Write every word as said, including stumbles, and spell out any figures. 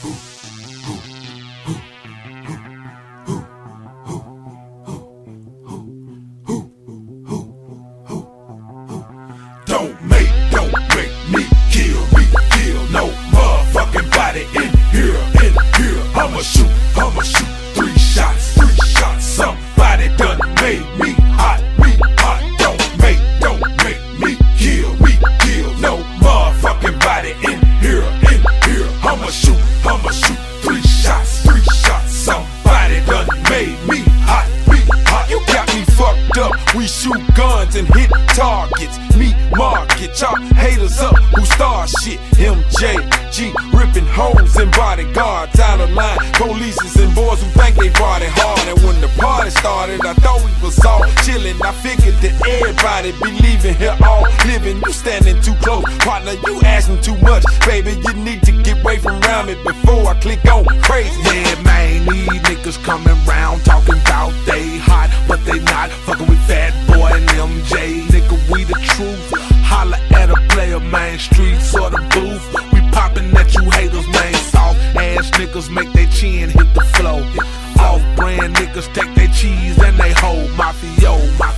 Don't make, don't make me kill, me kill no motherfucking body in here, in here. I'ma shoot, I'ma shoot three shots, three shots. Somebody done made me hot, me hot. Don't make, don't make me kill, me kill no motherfucking body in here, in here. I'ma shoot, I'ma shoot three shots, three shots. Somebody done made me hot, me hot. You got me fucked up. We shoot guns and hit targets. Meat market, chop haters up who start shit. M J G ripping hoes and bodyguards out of line. Polices and boys who think they party hard. And when the party started, I thought we was all chillin'. I figured that everybody be leaving here all living. You standing too close, partner, you asking too much. Baby, you need to get away from around me before I click on crazy. Yeah, man, these niggas coming round talking about they hot, but they not. Fucking with Fat Boy and M J, nigga, we the truth. Holla at a player, man, streets or the booth. We poppin' at you haters, man, soft ass niggas make they chin hit the floor. Off brand niggas take their cheese and they hold mafia.